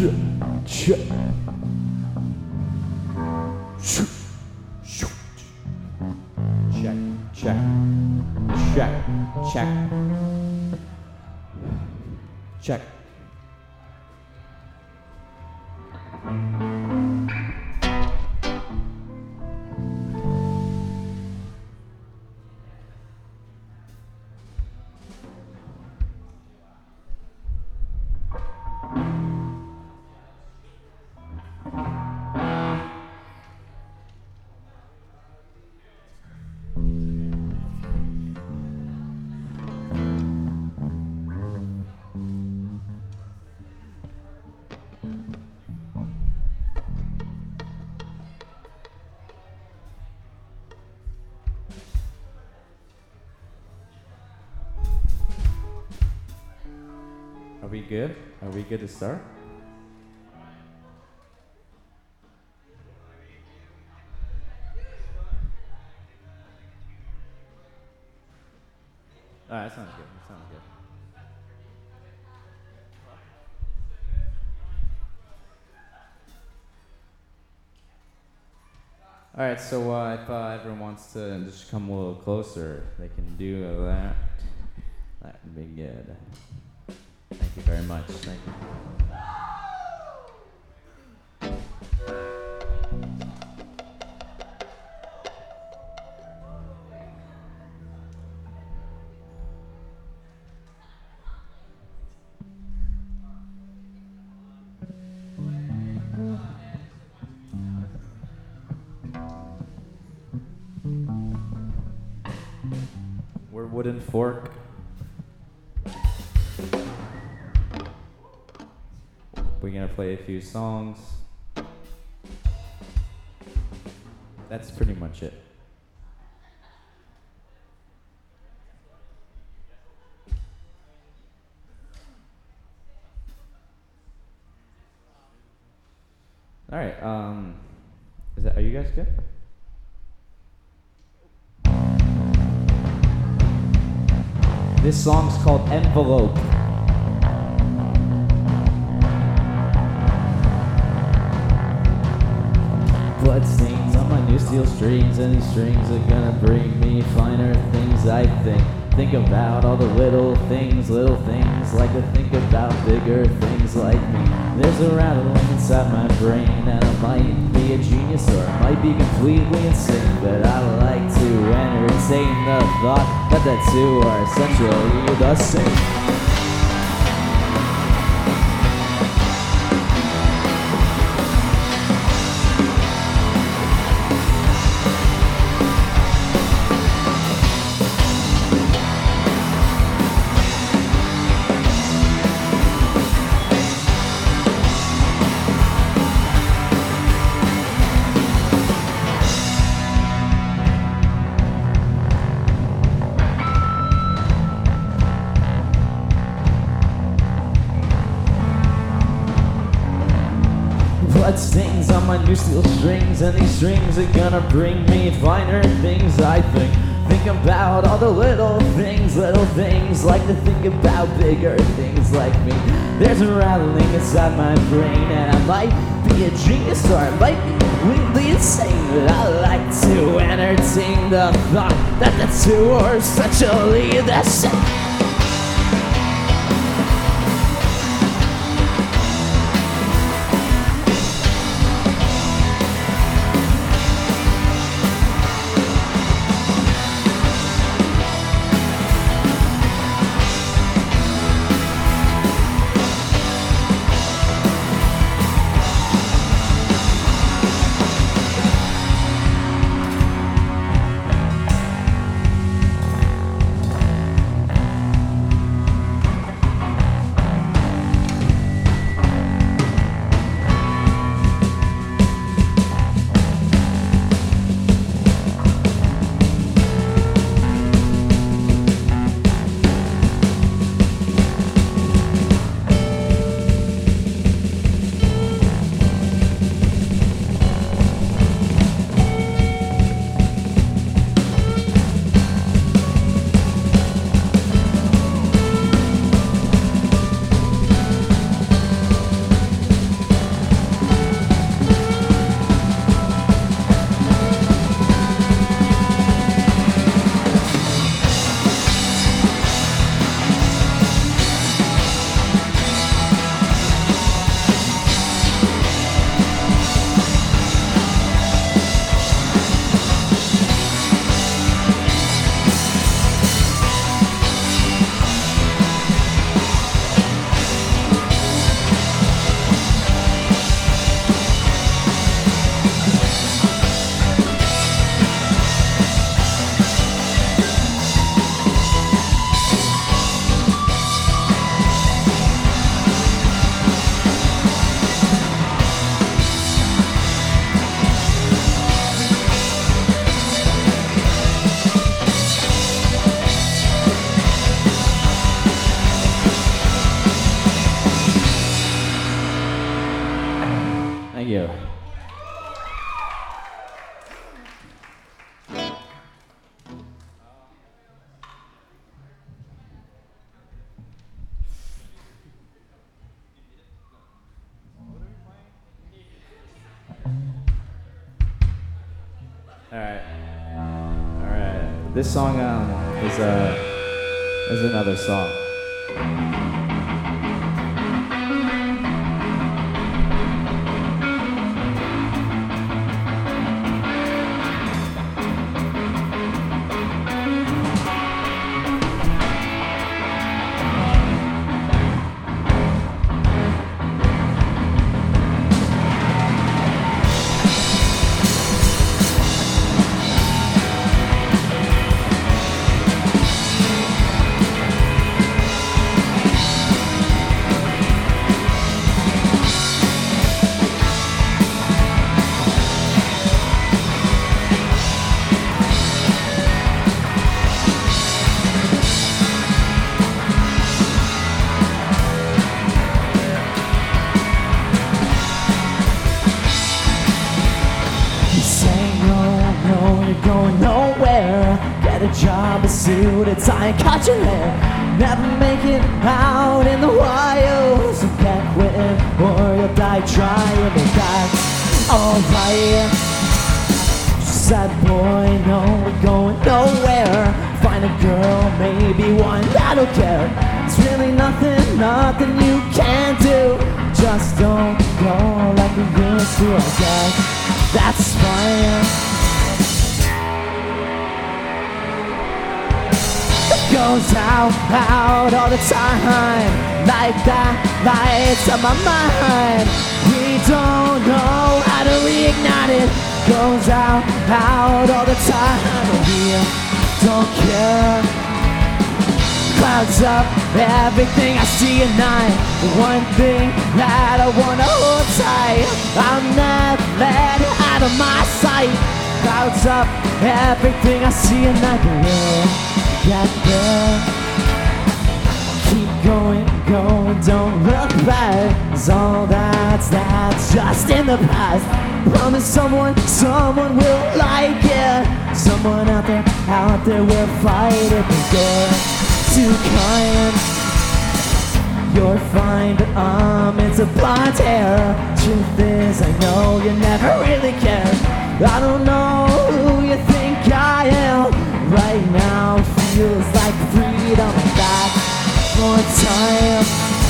Check. Are we good? Are we good to start? Alright, that sounds good. That sounds good. Alright, so if everyone wants to just come a little closer, they can do that. That would be good. Thank you very much. Thank you. We're Wooden Fork. We're gonna play a few songs. That's pretty much it. All right. Are you guys good? This song's called Envelope. Blood stains on my new steel strings, and these strings are gonna bring me finer things. I think about all the little things like to think about bigger things like me. There's a rattling inside my brain, and I might be a genius or I might be completely insane, but I like to entertain the thought that the two are essentially the same. Blood stains on my new steel strings, and these strings are gonna bring me finer things. I think about all the little things like to think about bigger things like me. There's a rattling inside my brain, and I might be a genius or I might be completely insane, but I like to entertain the thought that the two are essentially the same. Thank you. All right. This song is another song. Going nowhere, get a job, a suit, a tie, and cut your hair. Never make it out in the wild, so get quitting or you'll die trying, and that's alright. Sad boy, no, we're going nowhere. Find a girl, maybe one that'll care. It's really nothing you can do. Just don't go like we used to, I guess that's fine. Goes out all the time, like that lights on my mind. We don't know how to reignite it. Goes out all the time, we don't care. Clouds up everything I see at night. The one thing that I wanna hold tight, I'll never let it out of my sight. Clouds up everything I see at night. Get there. Keep going, don't look back. 'Cause all that's just in the past. Promise someone will like it. Someone out there will fight it. But you're too kind. You're fine, but it's a blonde hair. Truth is, I know you never really cared. I don't know who you think I am. Right now feels like freedom back for time.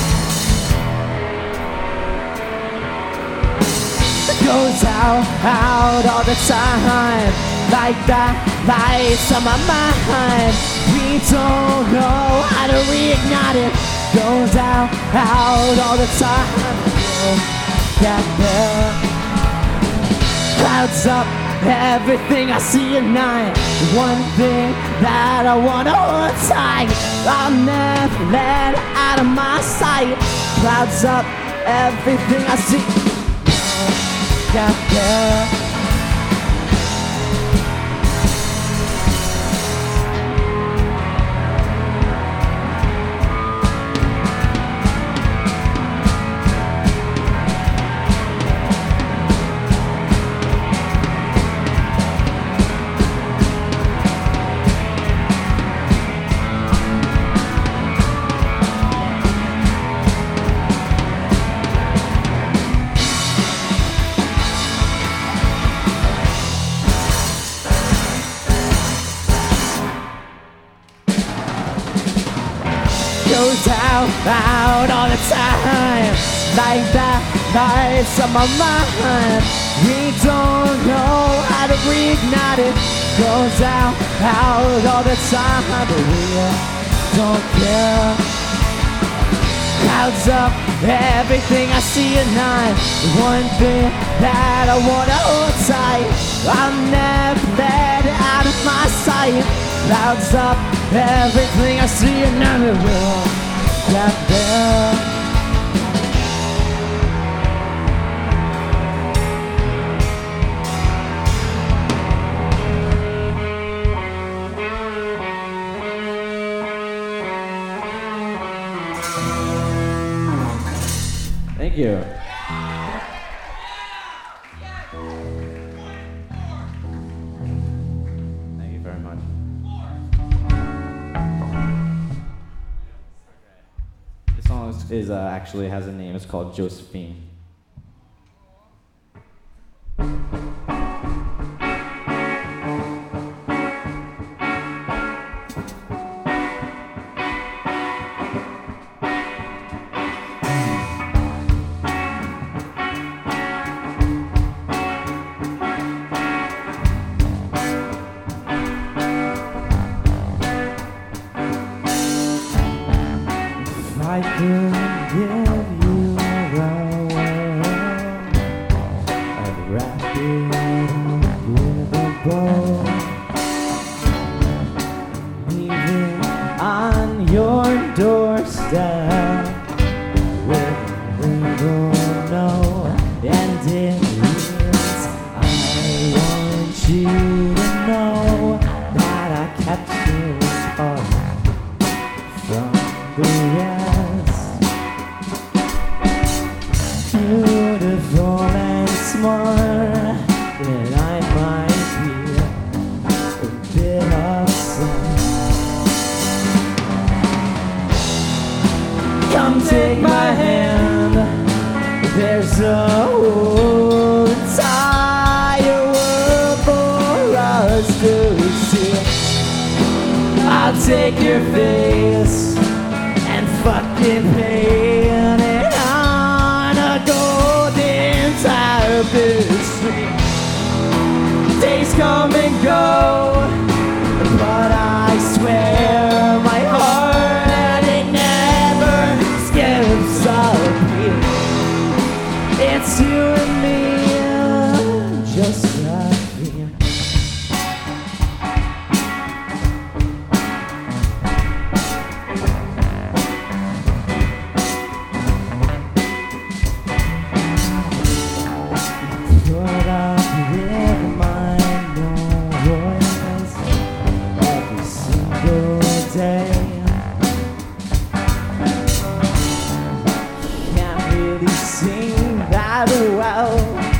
It goes out all the time, like that lights on my mind. We don't know how to reignite it. Goes out all the time. Get there. Clouds up everything I see at night. The one thing that I wanna hold tight, I'll never let it out of my sight. Clouds up everything I see. Got there. Goes out all the time, like that lights on my mind. We don't know how to reignite it. Goes out all the time, but we don't care. Clouds up everything I see at night. The one thing that I wanna hold tight, I'll never let it out of my sight. Clouds up everything I see and never will get there. Thank you. is actually has a name. It's called Josephine. I could give you the world, I'd wrap it up with a bow, leave it on your doorstep with a little note, and it reads, I want you to know that I kept you apart from the rest. Beautiful and smart, and I might be a bit upset. Come take my hand, there's a whole entire world for us to see. I'll take your face and fucking paint it on a golden tapestry. Days come and go, but I swear my heart, it never skips a beat. It's you and me, just like me. Put up with my noise every single day. Can't really sing that well,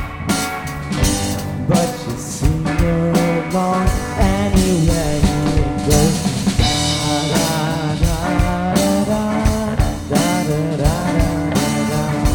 but you sing along anyway. It goes da da da da da da da da da.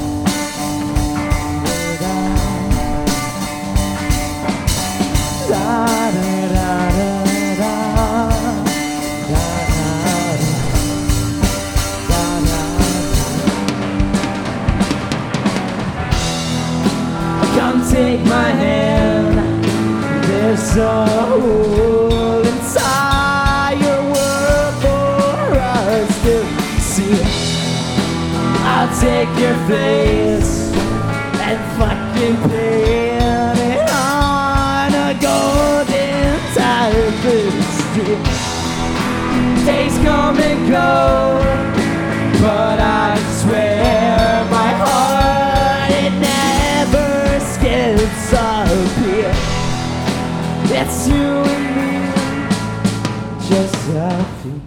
Come take my hand, there's a whole entire world for us to see. I'll take your face and fucking paint it on a golden tapestry. Days come and go, but I swear my heart, it never skips a beat. It's you and me, just a few.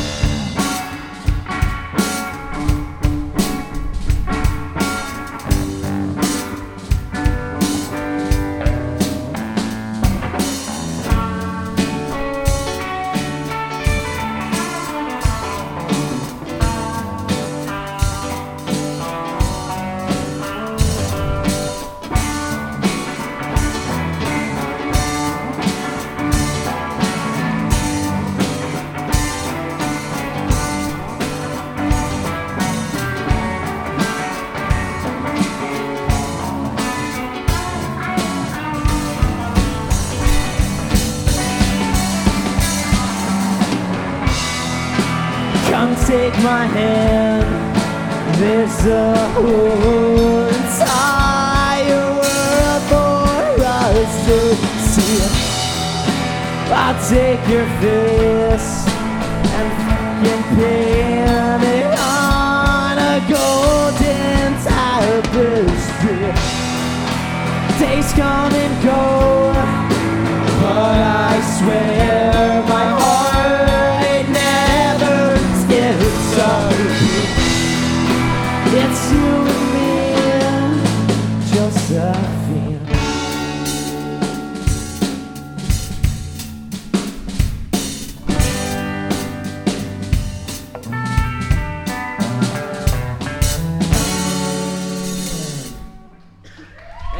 Come take my hand, there's a whole entire world for us to see. I'll take your face and fucking paint it on a golden tapestry. Days come and go, but I swear my heart, it never skips a beat. It's you and me, just a feel.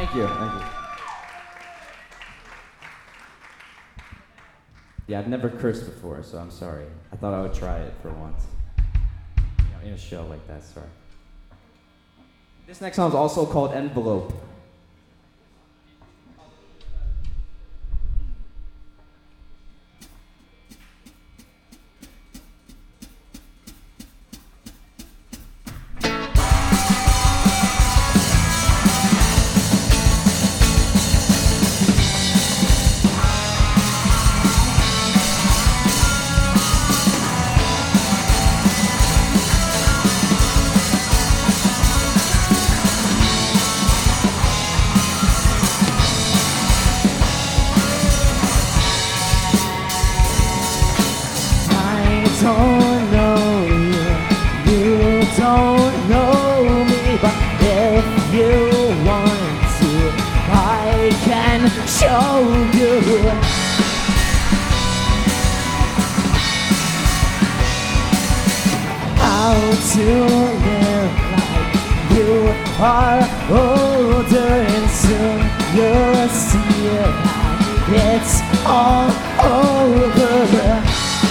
Thank you. Thank you. Yeah, I've never cursed before, so I'm sorry. I thought I would try it for once. In a show like that, sorry. This next song is also called Envelope. Don't know you, you don't know me, but if you want to, I can show you. How to live like you are older, and soon you'll see that it's all over.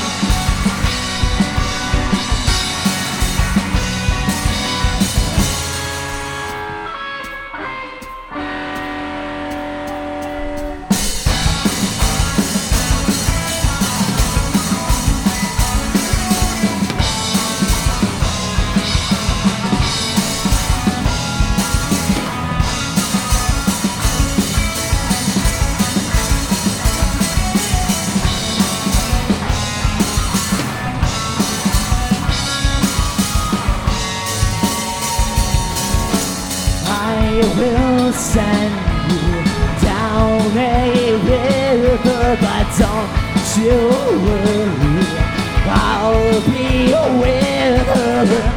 I will send you down a river, but don't you worry, I'll be with her.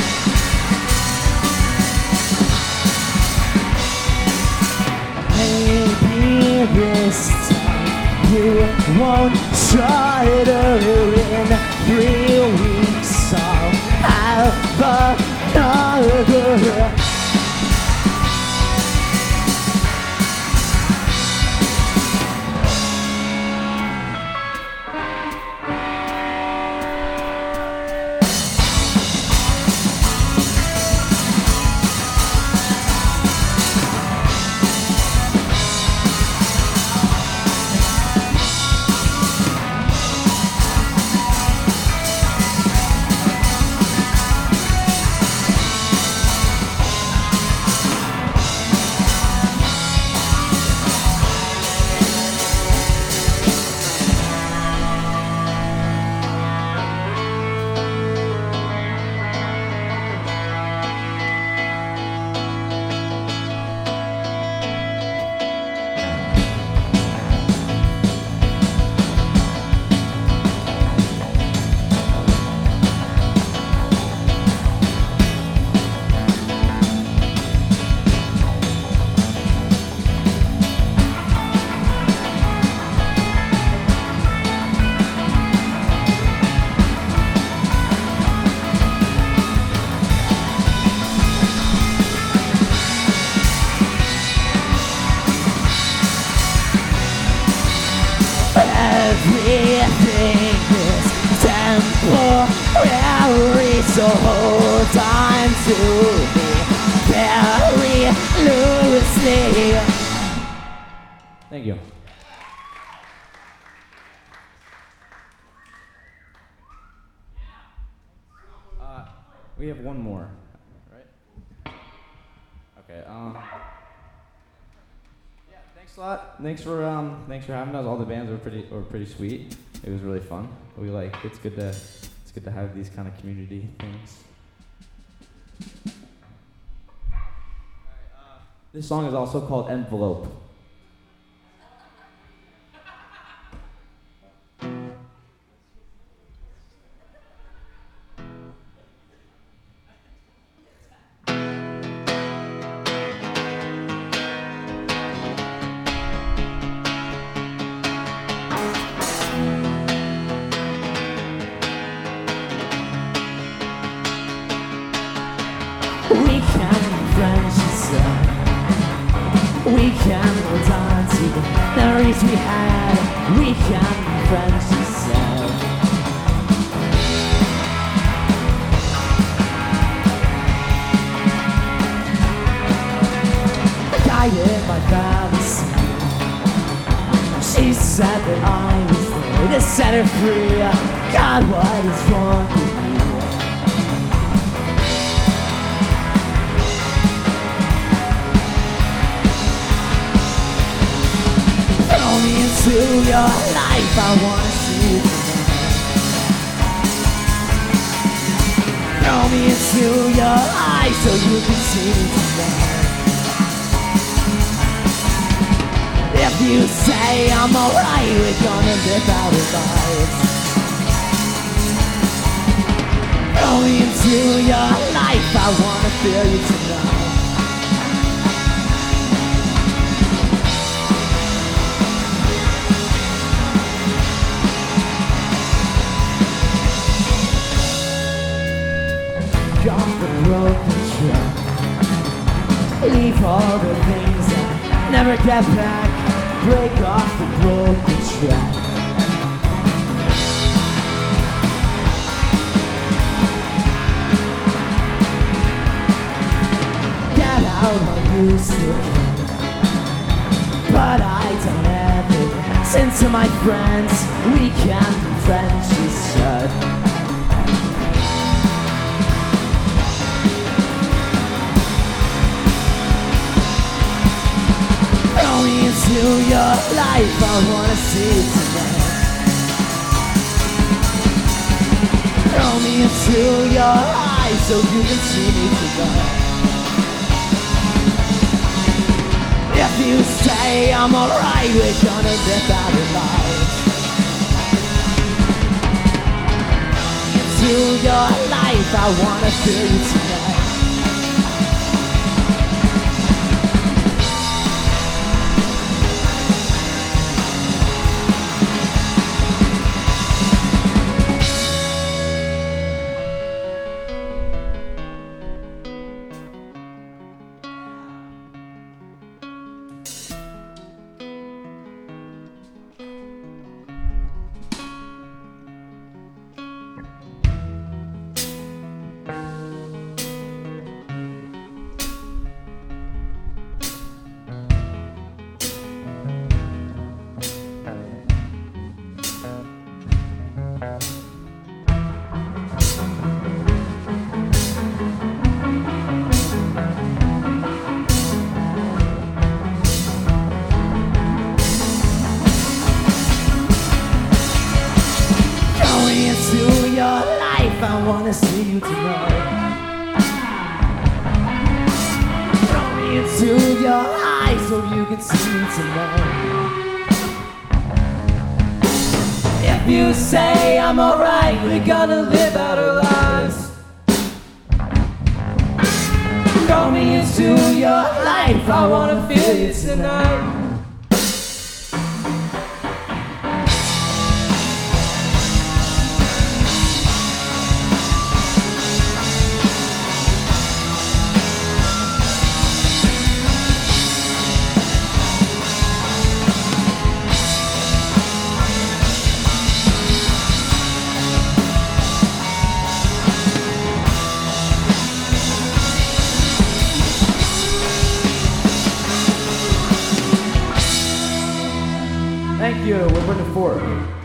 Maybe this time you won't shudder. In 3 weeks I'll have another. Everything is temporary, so hold on to me very loosely. Thank you. We have one more, right? Okay. Yeah. Thanks a lot. Thanks for having us. All the bands were pretty sweet. It was really fun. It's good to have these kind of community things. This song is also called Envelope. We can friends, she said. can hold on to the memories we had. We can be friends, she said. Guided by fantasy, she said that I was there to set her free. God, what is wrong with you? Throw me into your life, I wanna see you tonight. Throw me into your eyes so you can see me tonight. If you say I'm alright, we're gonna live our lives. Throw me into your life, I wanna feel you tonight. Off the broken track, leave all the things that never get back. Break off the broken track. Get out my music, but I don't have it. Send to my friends, we can be friends, she said. Into your life, I wanna see you tonight. Throw me into your eyes so you can see me tonight. If you say I'm alright, we're gonna live our lives. Into your life, I wanna feel you tonight. I wanna see you tonight. Throw me into your eyes so you can see me tonight. If you say I'm alright, we're gonna live out our lives. Throw me into your life, I wanna feel you tonight. Thank you. We're bringing forward.